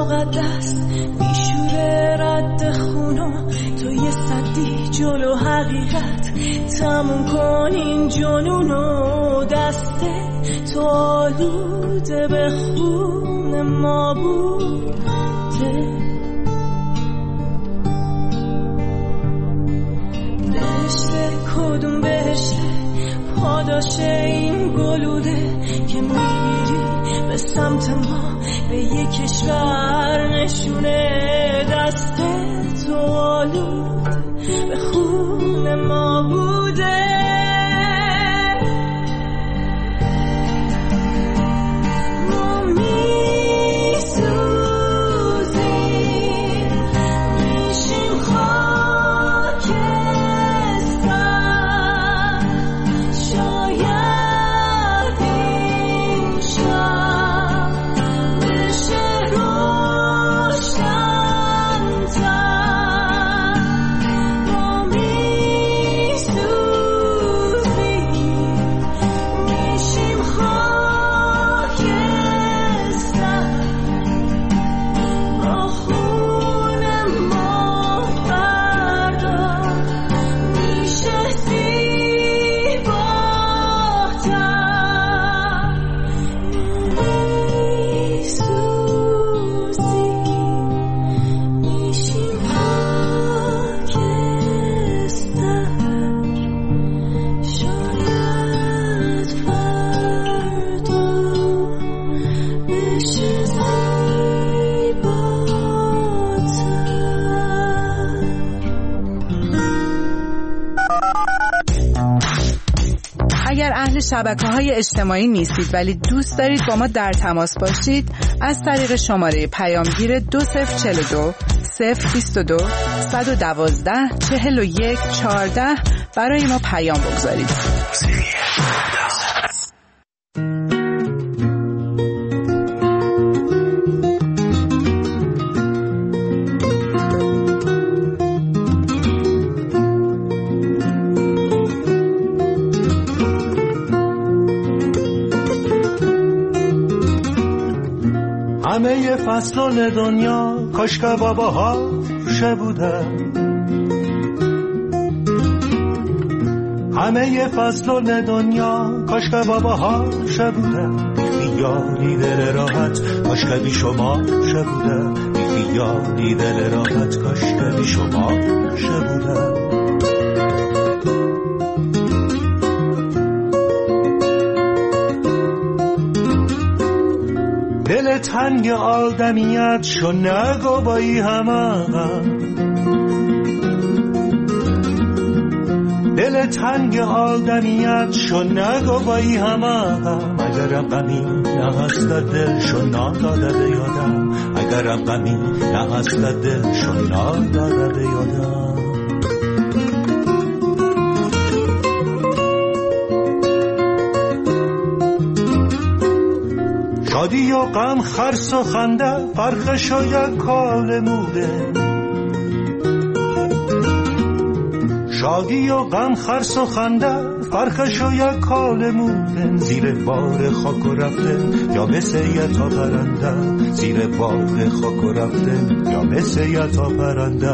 مقدس بیشوره رد خونو، تو یه صدی جلو حقیقت تموم کن این جنونو. دست تو آلوده به خون ما بوده، بهشته کدوم بهشته پاداش این گلوده که میری به سمت ما به یک کشور نشونه. دست تو آلوده به خون ما بوده، ما میسوزیم میشیم خاکستر. شاید این شب بشه روشن‌تر، ما میسوزیم میشیم خاکستر. با خون ما فردا میشه زیباتر. میسوزیم میشیم خاکستر. شاید فردا بشه اگر اهل شبکه‌های اجتماعی نیستید ولی دوست دارید با ما در تماس باشید، از طریق شماره پیامگیر 2042 022 112 41 14 برای ما پیام بگذارید. همه فصلان دنیا کاش که باباها بودن، همه فصلان دنیا کاش که باباها بودن. بیخیالی دل راحت کاش که بی شما بودن، بیخیالی دل راحت کاش که بی شما بودن. دل تنگ آدمیت شو نگو با ای همه، دل تنگ آدمیت شو نگو با ای همه. اگرم غمی نهست دل شو ناداده به یادم، اگرم غمی نهست دل شو ناداده به یادم. شادی و غم خرس و خنده فرقش و یک کال موده، شادی و غم خرس و خنده فرقش و یک کال موده. زیر بار خاک و رفته یا مثل یه تا پرنده، زیر بار خاک و رفته یا مثل یه تا پرنده.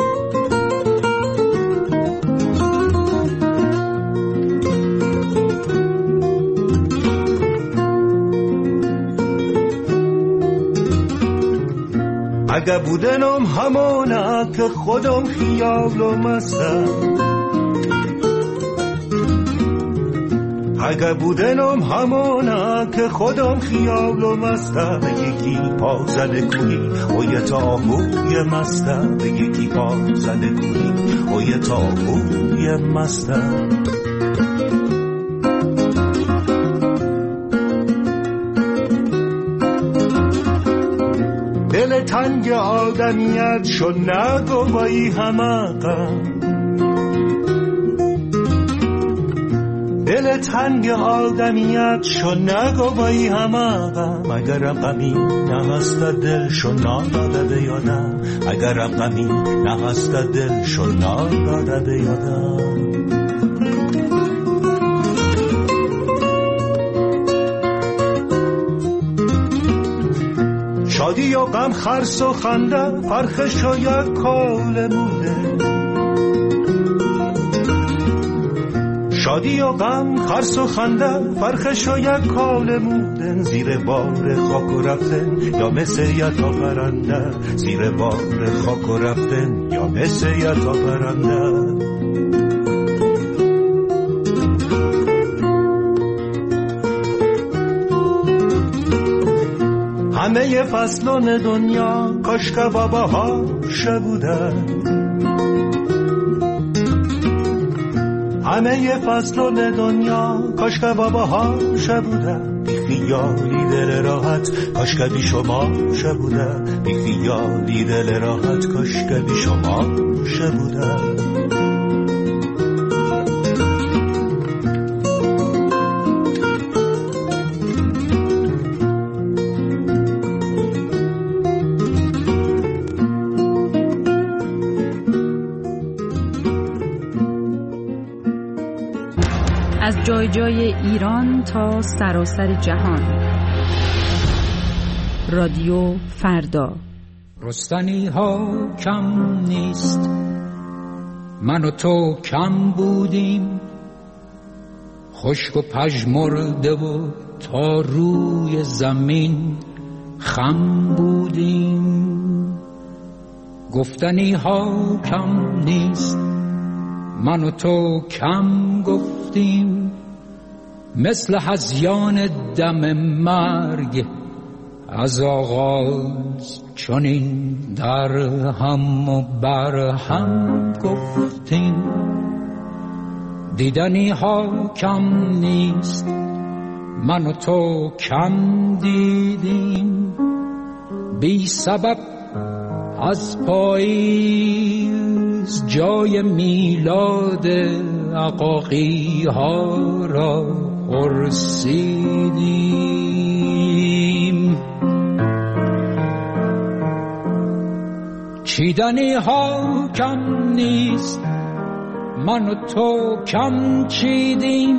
اگه بودنم همونه که خودم خیال و مستم، اگه بودنم همونه که خودم خیال و مستم. یکی پا زده کنی و یه تابوی مستم، یکی پا زده کنی و یه تابوی مستم. دل تنگ آدمیت شو نگو با ای همه غم، دل تنگ آدمیت شو نگو با ای همه غم. اگرم غمی نهست دل شو ناداده به یادم، اگرم غمی نهست دل شو ناداده به یادم. شادی و غم خرس و خنده فرقش و یک کالمونه شادی و غم خرس و خنده فرقش و یک کالمونه زیر بار خاک و رفتن یا مثل یتا پرنده زیر بار خاک و رفتن یا مثل یتا پرنده همه فصلان دنیا کاش که باباها شبودن همه فصلان دنیا کاش که باباها شبودن بی خیالی دل راحت کاش که بی شما شبودن بی خیالی دل راحت کاش که بی شما شبودن از جای جای ایران تا سراسر جهان. رادیو فردا. رستنی ها کم نیست، من و تو کم بودیم، خشک و پژمرده و تا روی زمین خم بودیم. گفتنی ها کم نیست، من و تو کم گفتیم، مثل هذیان دم مرگ از آغاز چنین در هم و بر هم گفتیم. دیدنی ها کم نیست، من و تو کم دیدیم، بی سبب از پاییز جای میلاد عقاقی ها را پرسیدیم. چیدنی ها کم نیست، من و تو کم چیدیم،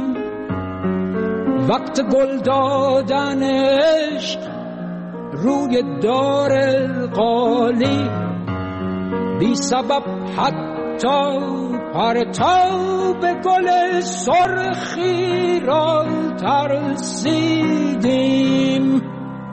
وقت گل دادن عشق روی دار قالی، بی سبب حتی پرتاب گل سرخی را ترسیدیم.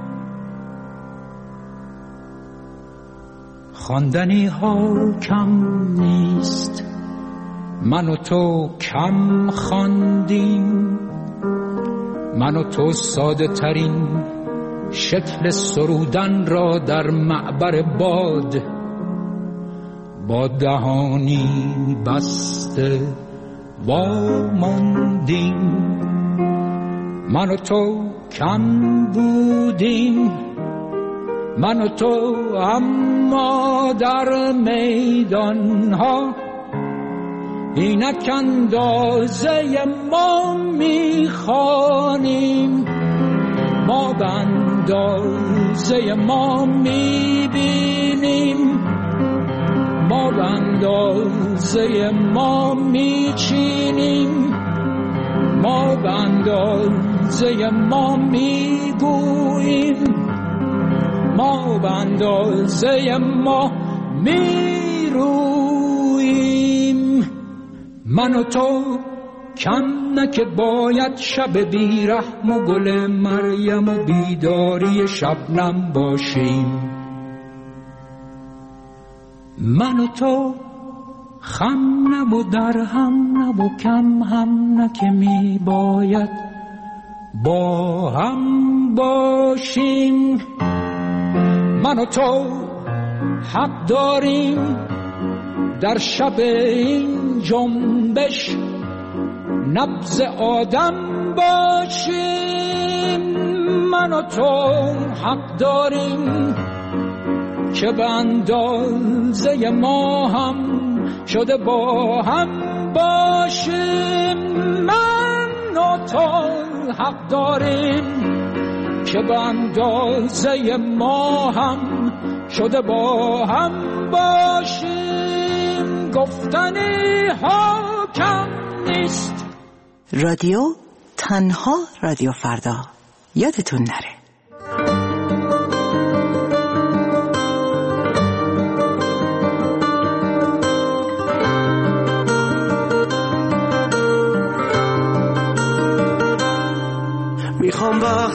خواندنی ها کم نیست، من و تو کم خواندیم، من و تو ساده ترین شکل سرودن را در معبر باد با دهانی بسته واماندیم. من و تو کم بودیم، من و تو اما در میدان ها اینک اندازه ما میخوانیم، ما به اندازه ما میبینیم، ما به اندازه ما میچینیم، ما به اندازه ما میگوییم، ما به اندازه ما میرویم. من و تو کم نه که باید شب بیرحم و گل مریم و بیداری شبنم باشیم. من و تو خم نه و در هم نه و کم هم نه که می باید با هم باشیم. من و تو حق داریم در شب این جنبش نبض آدم باشیم. من و تو حق داریم که به اندازه ما هم شده با هم باشیم. من و تو حق داریم که به اندازه ما هم شده با هم باشیم. گفتنی ها کم نیست. رادیو تنها رادیو فردا، یادتون نره.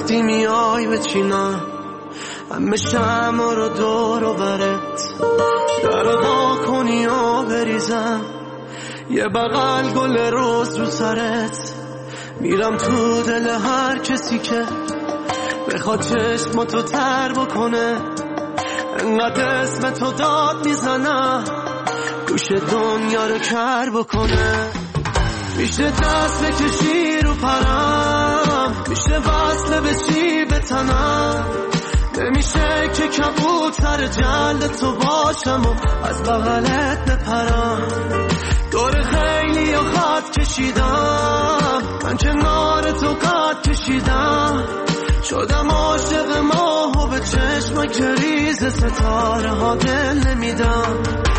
وقتی میای بچینم همه شمع رو دور و برت در وا کنی و بریزم یه بغل گل روز رو سرت میرم تو دل هر کسی که بخواد چشماتو تر بکنه انقدر اسم تو داد میزنم گوش دنیا رو کر بکنه میشه دست بکشی رو پرم میشه وصله بشی به تنم نمیشه که کبوتر جلد تو باشم و از بغلت بپرم دور خیلی یا خط کشیدم من کنار تو قد کشیدم شدم عاشق ماه و به چشم که ریز ستاره ها دل نمیدم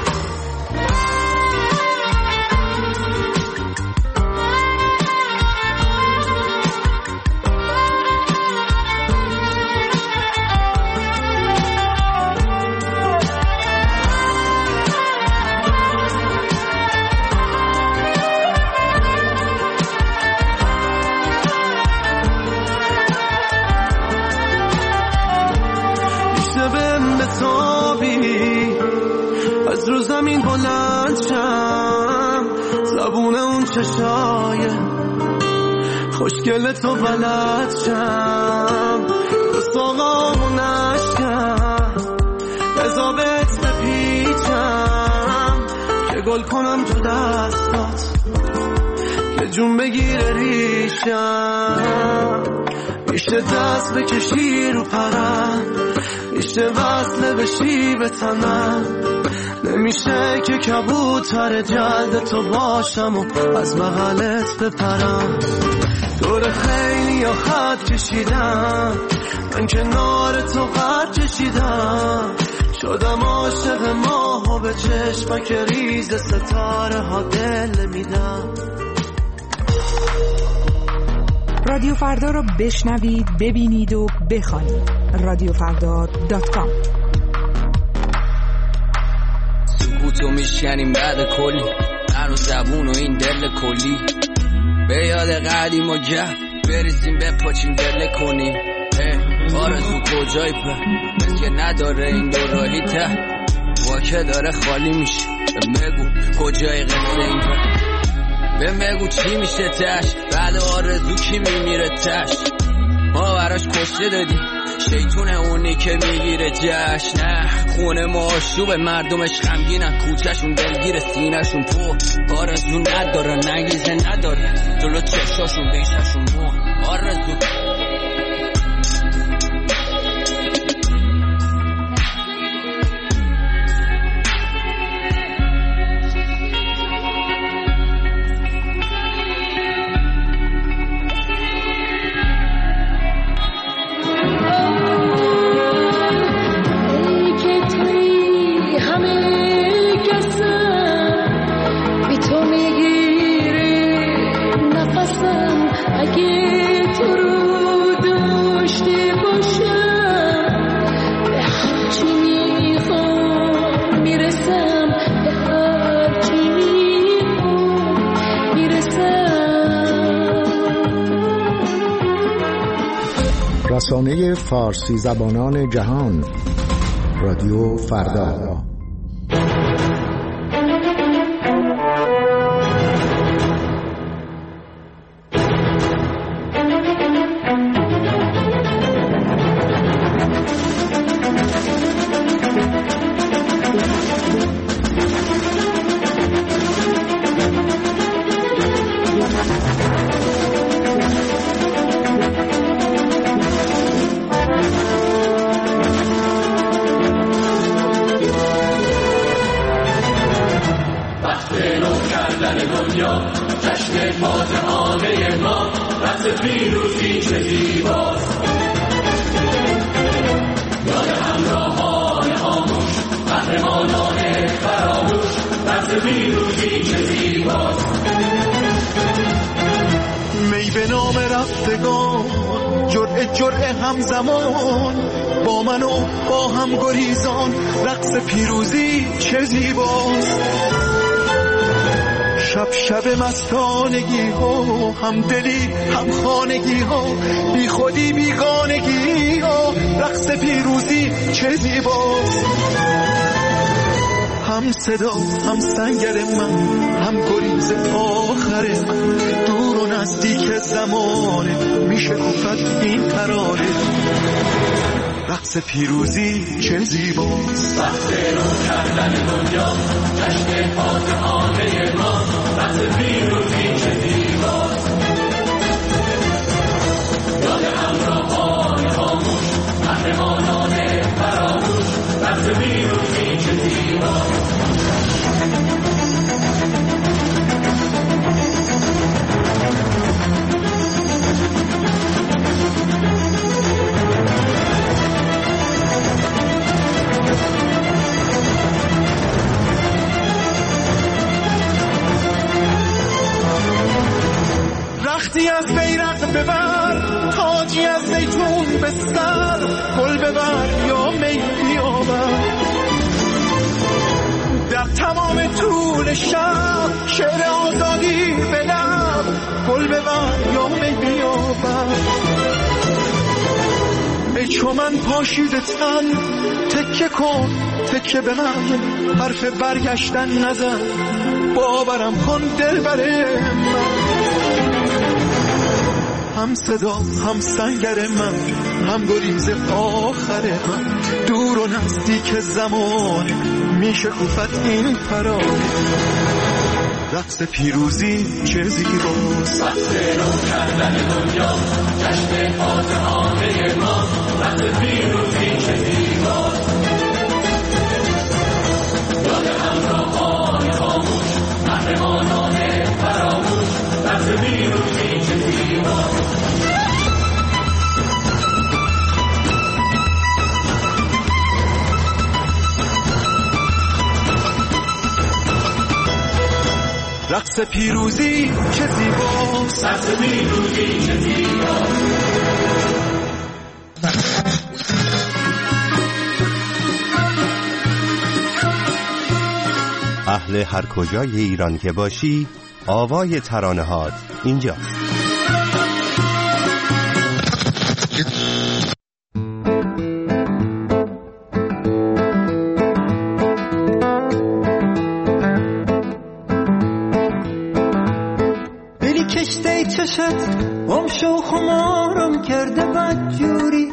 از رو زمین بلند شم زبون اون چشای خوشگل تو بلد شم دوست آقامون نشکم بزابت بپیچم که گل کنم تو دستات که جون بگیره ریشم میشه دست بکشی رو پرم میشه وصله بشی به تنم نمیشه که کبوتر جلد تو باشم و از بغلت بپرم دور خیلی یا خط کشیدم من کنار تو قد کشیدم شدم عاشق ماه و به چشمک ریز ستاره ها دل نمیدم رادیو فردا رو بشنوید، ببینید و بخوانید. radiofrda.com. سکوتو میشکنیم بعد کلی هنو زبون و این دل کلی به یاد قدیم و گه بریزیم بپاچیم دل کنیم آرزو کجای په مثل که نداره این دو راهی ته واکه داره خالی میشه بگو کجای قصه این په بگو چی میشه تش بعد آرزو کی میمیره تش ما براش کشته دادیم شیطونه اونی که میگیره جشن نه خونه ما آشوب مردمش غمگینن کوچهشون دلگیر سینهشون تو آرزو نداره نگیزه نداره جلو چشاشون بیششون مو آرزو رسانه فارسی زبانان جهان رادیو فردا. می به نام رفتگان جرعه همزمان با من و با هم گریزان رقص پیروزی چه زیباست شب شب مستانگی ها، هم دلی هم خانگی ها، بی خودی بیگانگی ها، رقص پیروزی چه زیباست. هم صدا هم سنگر من، هم گریز آخر من، دور و نزدیک زمانه میشه گفت این ترانه. رقص پیروزی چه زیباست. وقت رو کردن دنیا جشن فاتحانه ما، رقص پیروزی چه زیباست. یاد همراهان خاموش، قهرمانان فراموش، رقص پیروزی چه زیباست. رختی از بیرق ببر، تاجی از زیتون به سر، گل ببر یا می بیاور. در تمام طول شب شعر آزادی به لب، گل ببر یا می بیاور. ای چو من پاشیده تن، تکه کن تکه به من، حرف برگشتن نزن، باورم کن دلبر من. هم صدا هم سنگر من، هم گریز آخر من، دور و نزدیک زمان میشه گفت این فرانه. رقص پیروزی چه زیباست. وقت رو کردن دنیا جشن فاتحانه ما، رقص پیروزی چه زیباست. یاد همراهان خاموش، قهرمانان فراموش، رقص پیروزی چه زیباست. رقص پیروزی چه زیباست. رقص پیروزی چه زیباست. اهل هر کجای ایران که باشی، آوای ترانه هات اینجاست. بلی کشته چشت گم شو خمارم کرده بدجوری.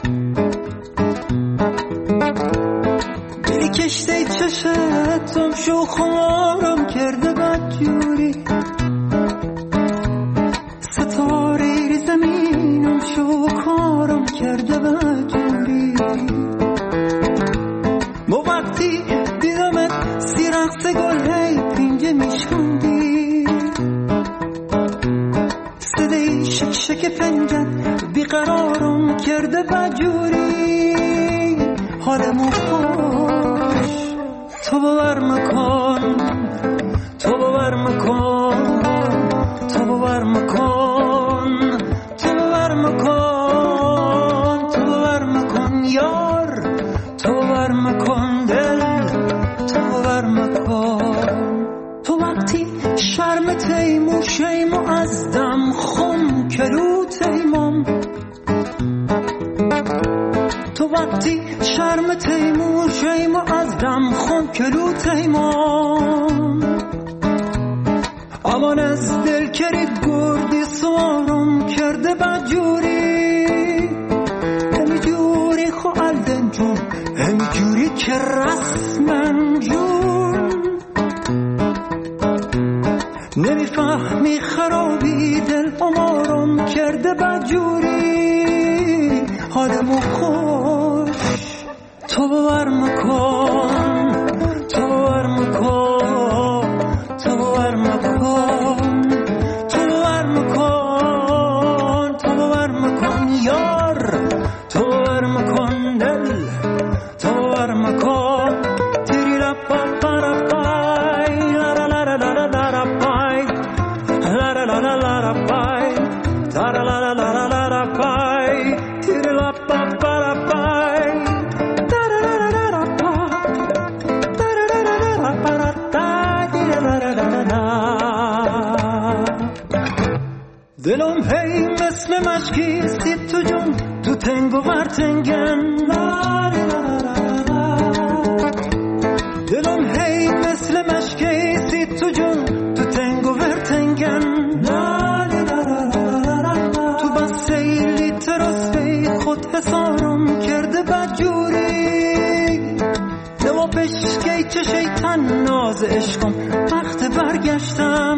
بلی کشته چشت گم شو خمارم کرده بدجوری. ستاره ری زمینم شو کارم کرده بدجوری. با وقتی دیدمت سی رقص گل هی پینجه میشوندی. صدای شک شک پنجن بیقرارم کرده بدجوری. حالمو خوش تو باور مکن، تو باور مکن، تو باور مکن، تو باور مکن، تو باور مکن یار، تو باور مکن دل، تو باور مکن. تو وقتی شرم تیمو شیمو از دم خم کلو تیمم. تو وقتی شرم تیمو شیمو از دم خم کلو تیمم. امان از دل کرید گردی سوارم کرده بدجوری. همی جوری خوالدن جون، همی جوری که رسمن جون. نمیفهمی خرابی دل امارم کرده بدجوری. حالمو خوش تو باور مکن، تو باور مکن، تو باور مکن، تو باور مکن، تو باور مکن یار، تو باور مکن دل، تو باور مکن. تیری لپا پارا پای لا لا لا لا لا لا پای لا لا لا لا لا پای لا لا لا لا لا لا پای تیری لپا پارا دلم هی مثل مشکیستی تو جون تو تنگ و ورتنگن دلم هی مثل مشکیستی تو جون تو تنگ و ورتنگن تو بس سیلی ترسته خود حسارم کرده بدجوری نوا پشکی چه شیطن ناز عشقم وقت برگشتم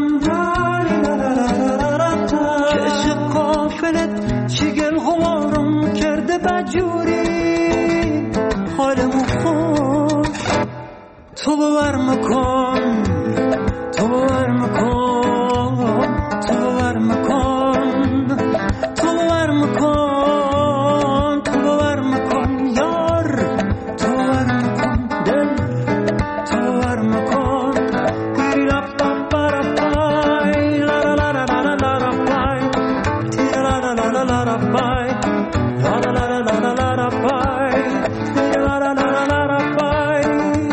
که عشق قافلت چگل غوارم کرده بدجوری حالمو خوش تو باور مکن تو باور مکن تو باور مکن تو باور مکن تو باور مکن یار تو باور مکن دل تو باور مکن تیری رپ رپ رپ پای لا لا لا لا لا لا لا پای تیری لا لا لا لا لا لا پای لا لا لا لا لا لا لا پای تیری لا لا لا لا لا پای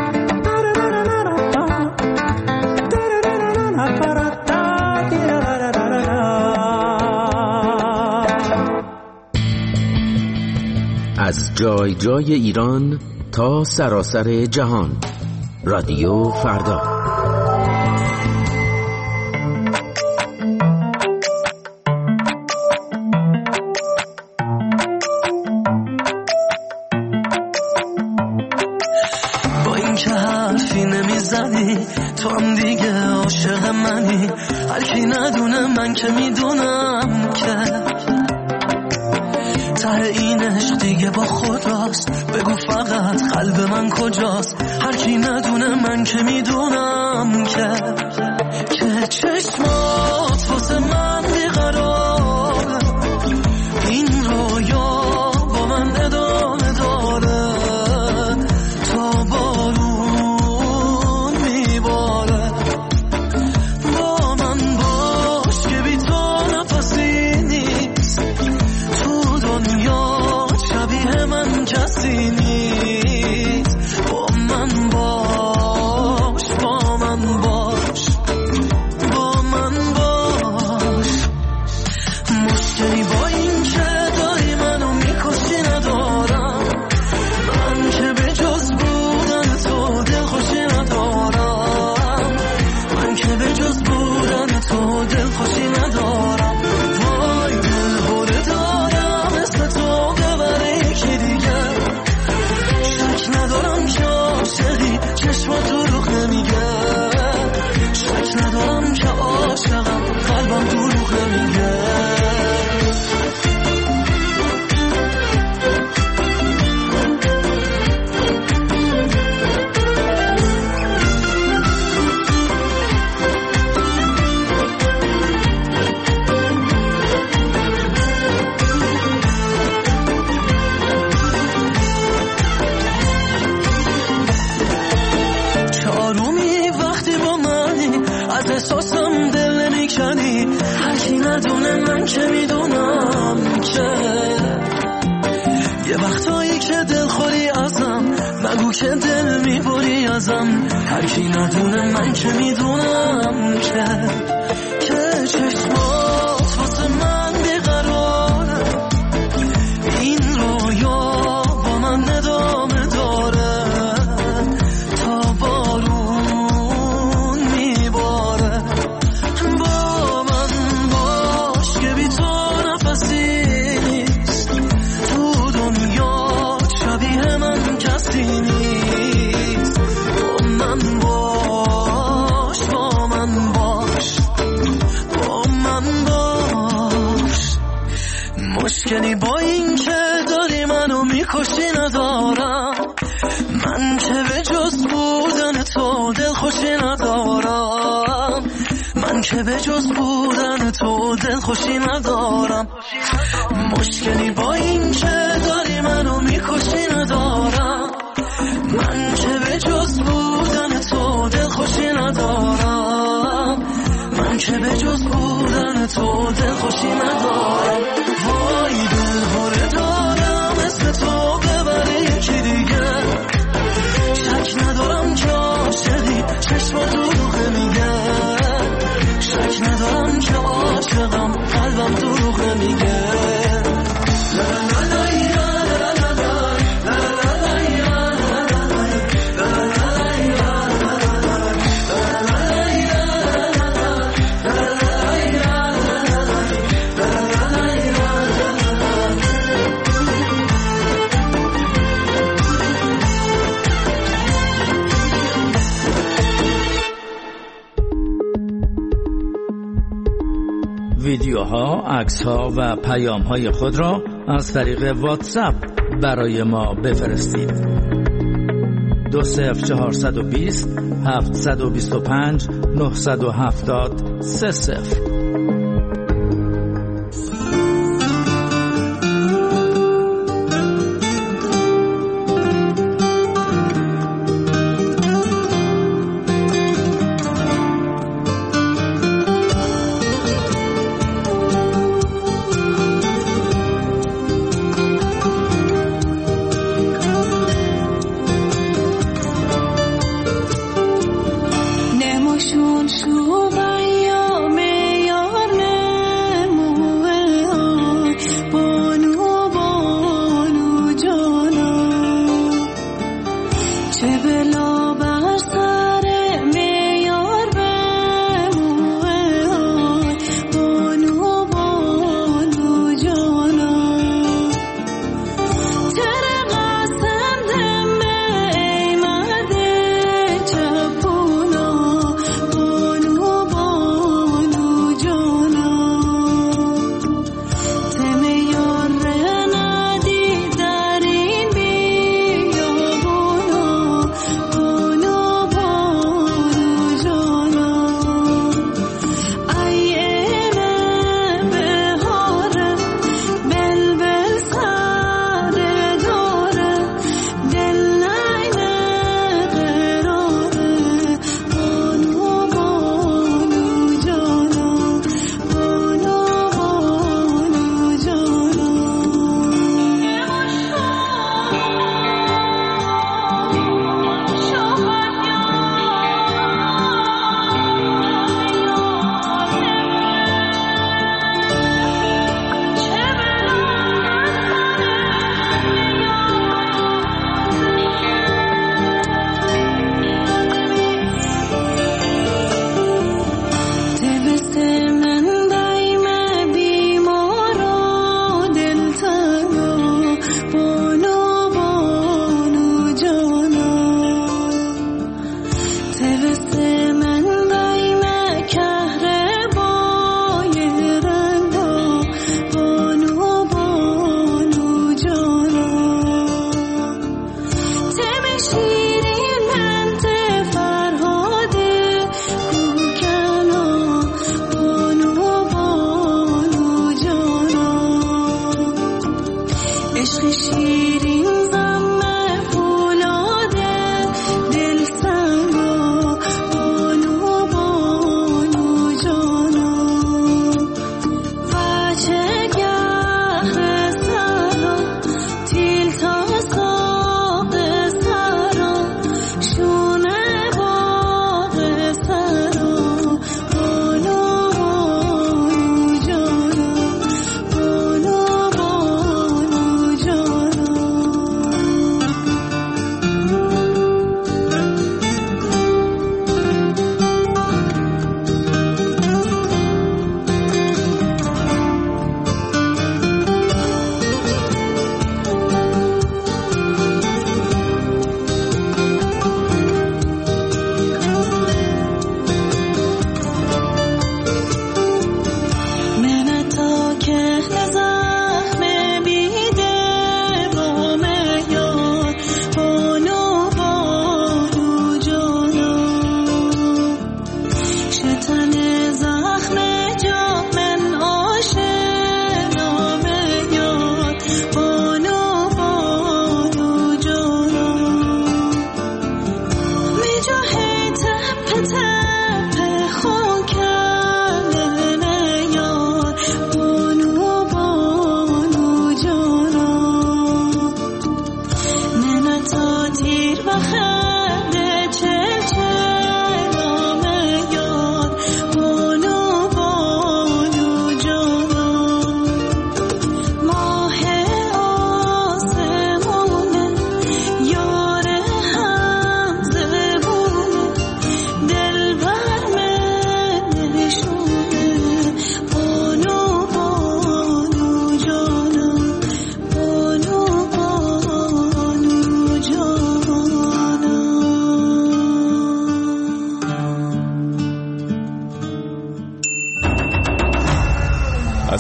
از جای جای ایران تا سراسر جهان، رادیو فردا. با این که حرفی نمیزنی تو هم دیگه عاشق منی، هر کی ندونه من که میدونم که ته این عشق دیگه با خداست. بگو فقط قلب من کجاست، هر کی ندونه من که میدونم که چشمات واسه من بیقراره، این رویا با من ادامه داره تا بارون میباره. با من باش که بی تو نفسی نیست، تو دنیا شبیه من کسی نیست. با من باش با من باش با من باش. مشکلی با این که داری منو میکشی ندارم، من که به جز بودن تو دلخوشی ندارم، من که به جز بودن تو دلخوشی ندارم. وای دل هوره دارم مثل تو ببره یکی دیگه، شک ندارم که عاشقی چشمات دروغ نمیگه، شک ندارم که عاشقم قلبم دروغ نمیگه. چارومی وقتی با منی، از احساسم دل نمیکنی، هر کی ندونه من که میدونم که یه وقتایی که دل خوری ازم، نگو که دل میبری ازم، هر کی ندونه من که میدونم که چشمات واسه من بیقراره، این رویا با من ادامه داره تا بارون میباره. با من باش که بی تو نفسی نیست، تو دنیا شبیه من کسی نیست. با من باش با من باش با من باش. مشکلی با این که داری منو میکشی ندارم، من که به جز بودن تو دلخوشی ندارم، من که به جز بودن تو دلخوشی ندارم. مشکلی با این که داری منو میکشی ندارم، من که به جز بودن تو دلخوشی ندارم، من که به جز بودن تو دلخوشی ندارم. وای دل هوره دارم مثل تو ببره یکی دیگه، شک ندارم که عاشقی چشما دروغ میگه، شک ندارم که عاشقم قلبم ویدیوها، عکس‌ها و پیام‌های خود را از طریق واتساپ برای ما بفرستید. 20420 725 970 30. شو ایام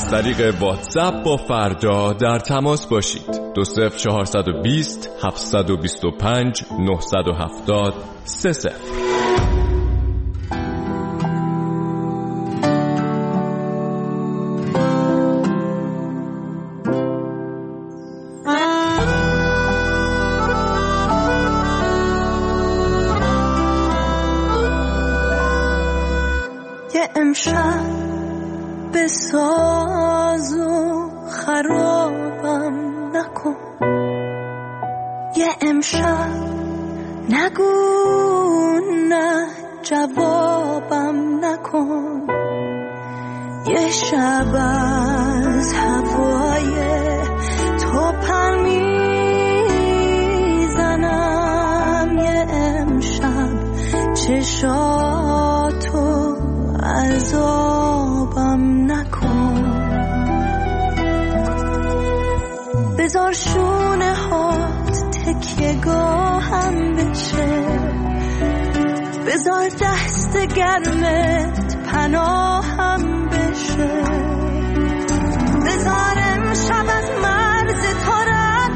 از طریق واتساپ با فردا در تماس باشید. 20420 725 970 30. امشب به ساز و خرابم نکن، یه امشب نگو نه جوابم نکن، یه شب از هوای تو پر میزنم، یه امشب چشاتو عذابم نکن، بذار شونه هات تکیه گاهم بشه، بذار دست گرمت پناهم بشه، بذار امشب از مرز تو رد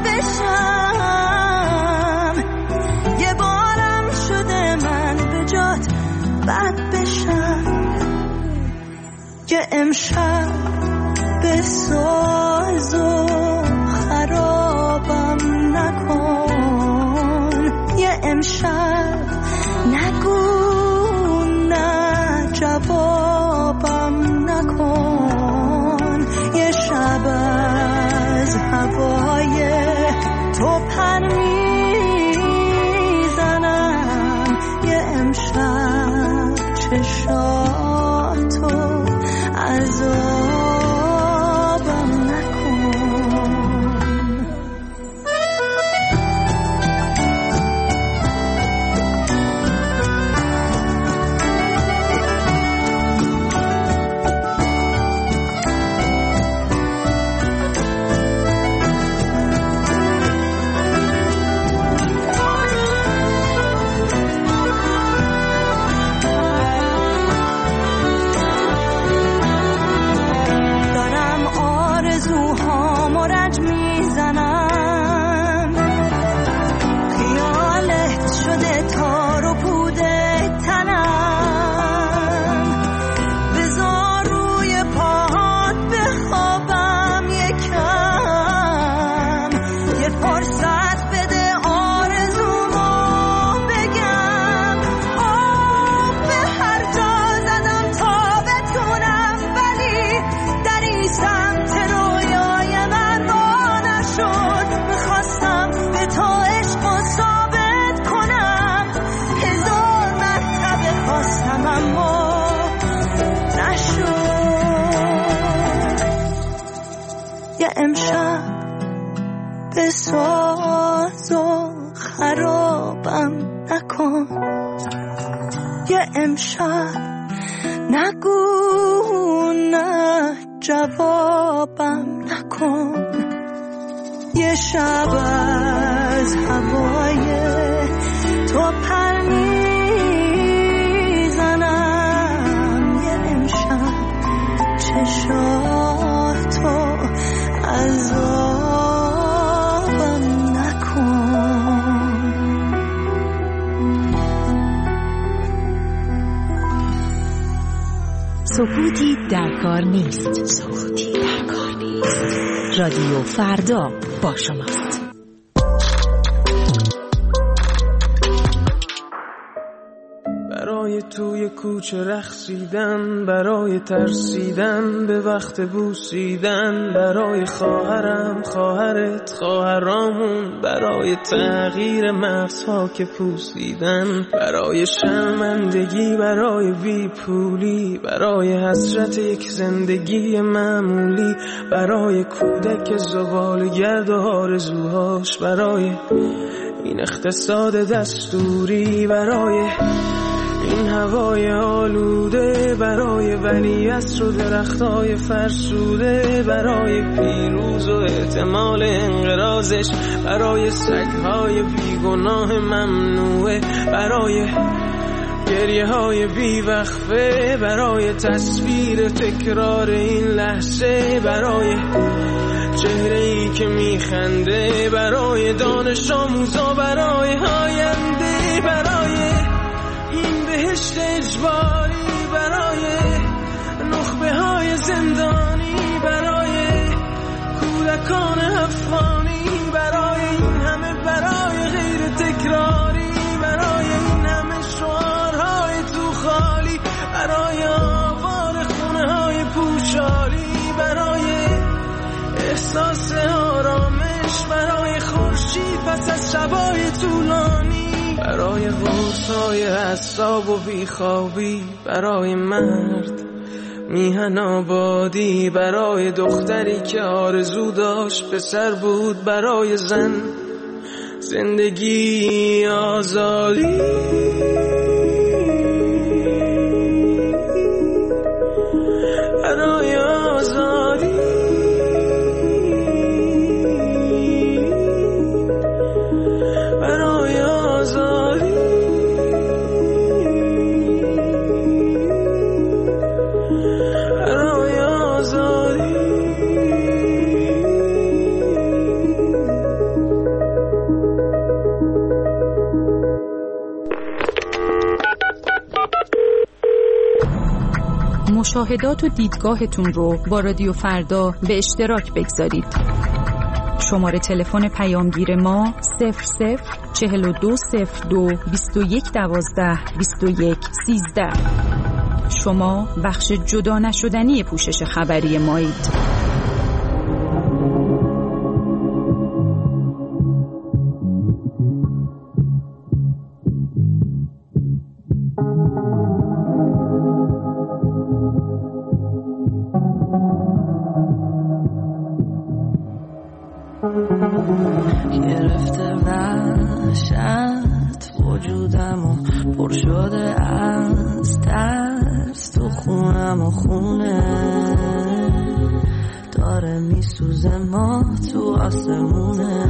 بشم، یه بارم شده من به جات بد بشم، یه امشب به ساز و خرابم نکن، یه امشب نگو نه جوابم نکن، یه شب از هوای تو پر میزنم، یه امشب چشاتو عذابم نکن. امشب به ساز و خرابم نکن، یه امشب نگو نه جوابم نکن، یه شب از هوای تو پر میزنم، یه امشب چشاتو عذابم نکن. سکوتی در کار نیست، سکوتی در کار نیست. رادیو فردا با شماست. برای توی کوچه رقصیدن، برای ترسیدن به وقت بوسیدن، برای خواهرم، خواهرت، خواهرامون، برای تغییر مغزها که پوسیدن، برای شرمندگی، برای بیپولی، برای حسرت یک زندگی معمولی، برای کودک زبالگرد و آرزوهاش، برای این اقتصاد دستوری، برای این هوای آلوده، برای ولیعصر و درختای فرسوده، برای پیروز و احتمال انقراضش، برای سگهای بیگناه ممنوعه، برای گریه های بیوقفه برای تصویر تکرار این لحظه، برای چهره ای که میخنده، برای دانش آموزا، برای آینده، برای این بهشت اجباری، برای نخبه های زندانی، برای کودکان افغانی، برای این همه، برای غیر تکراری، برای این همه شعارهای تو خالی، برای آوار خونه های پوشالی، برای احساس آرامش، برای خورشید پس از شبای طولانی، برای قرص‌های اعصاب و بیخوابی، برای مرد میهن آبادی، برای دختری که آرزو داشت پسر بود، برای زن زندگی آزادی، برای آزادی، برای آزادی، برای آزادی. مشاهدات و دیدگاهتون رو با رادیو فردا به اشتراک بگذارید. شماره تلفن پیامگیر ما 00420221122113. شما بخش جدا نشدنی پوشش خبری مایید. گرفته وحشت وجودم و پر شده از ترس، تو خونم و خونه داره میسوزه، ماه تو آسمونه،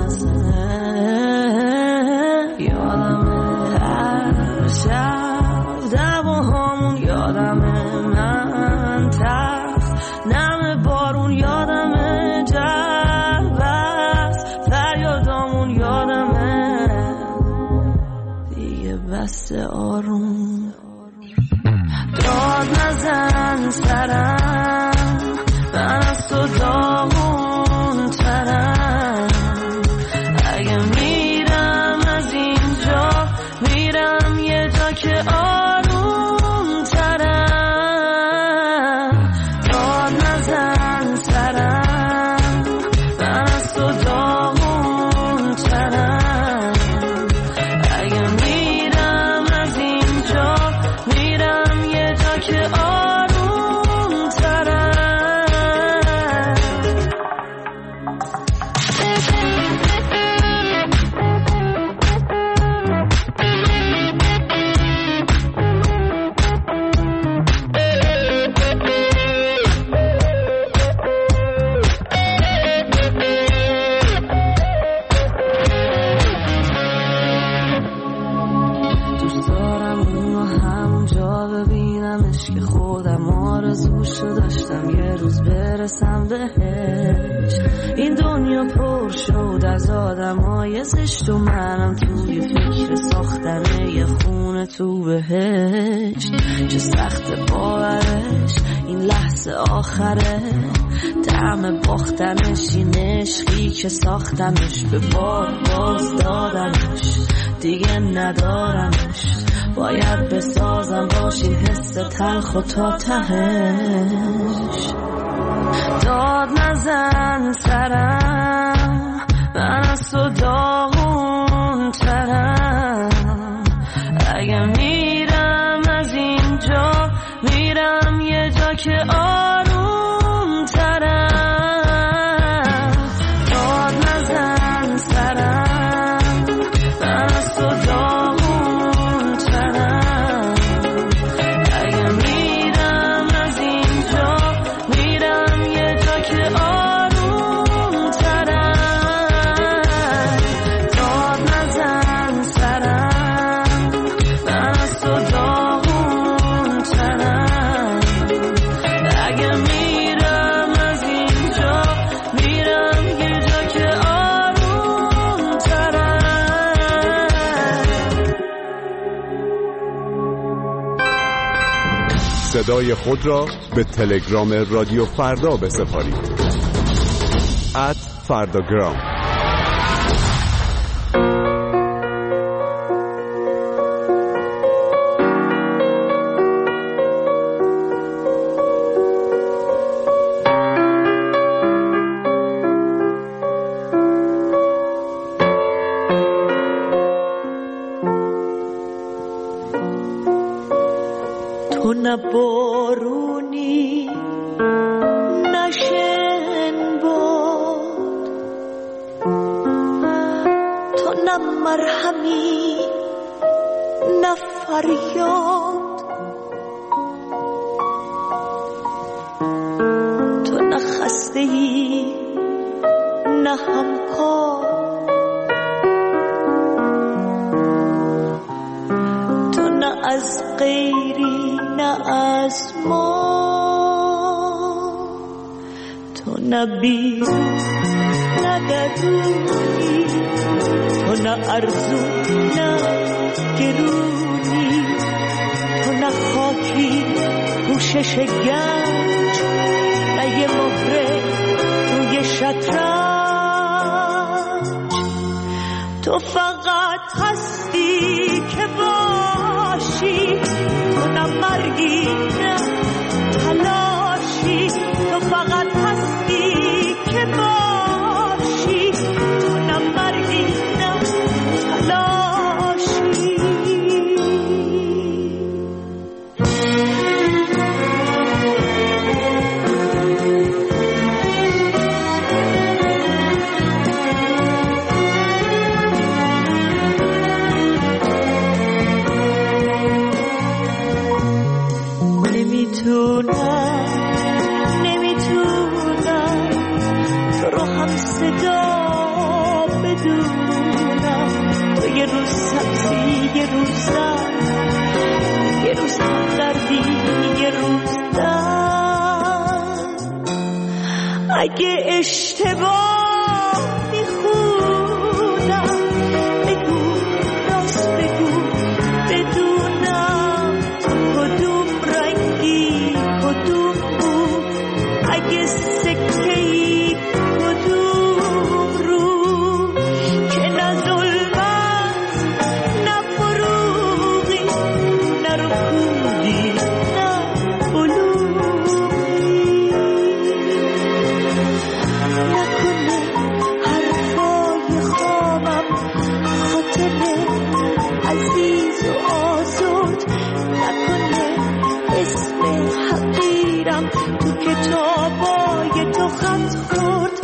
یادمه هر شب دعواهامون، یادمه من ترس نم بارون، یادمه بس آروم داد نزن سرم، من از تو داغون ترم، اگه میرم از اینجا میرم یه جا که آروم ترم، داد نزن سرم، من از تو داغون ترم، اگه که آروم ترم. دوست دارم اونو همونجا ببینمش که خودم آرزوشو داشتم یه روز برسم بهش. این دنیا پر شد از آدمای زشت و منم توی فکر ساختن یه خونه تو بهشت. چه سخت باورش این لحظه آخره، طعم باختنش این عشقی که ساختمش، به بار باز دادمش دیگه ندارمش، باید بسازم باش این حس تلخ و تا تهش. داد نزن سرم، من از تو داغون ترم، اگه میرم از اینجا میرم یه جا که آروم ترم. داد نزن سرم، من از تو داغون ترم، اگه میرم از اینجا میرم یه جا که آروم ترم. داد نزن سرم، من از تو داغون صدای خود را به تلگرام رادیو فردا بسپارید. @فرداگرام. تو نه بارونی نه شن باد، تو نه مرهمی نه فریاد، تو نه خسته‌ای نه همکار، تو نه از غیری نه از ما، تو نه بیرون نه درونی، تو نه ارزو نه گرونی، تو نه خاکی پوشش گنج نه یه مهره روی شطرنج، تو فقط هستی که باشی، تو نه مرگی نه تلاشی، تو فقط هستی که باشی، تو نه مرگی نه تلاشی. نمیتونم تو رو هم صدا بدونم، تو یه روز سبزی یه روز زرد، یه روز هم دردی یه روز درد. اگه اشتباه میخونم بگو، راست بگو بدونم تو کدوم رنگی کدوم بود، اگه سکه‌ای کدوم رو، که نه ظلمت نه فروغی نه رکودی نه بلوغی. نکنه حرفای خوابم خاطره عزیز و آزاد، نکنه اسم حقیرم تو کتابای تو خط خورد،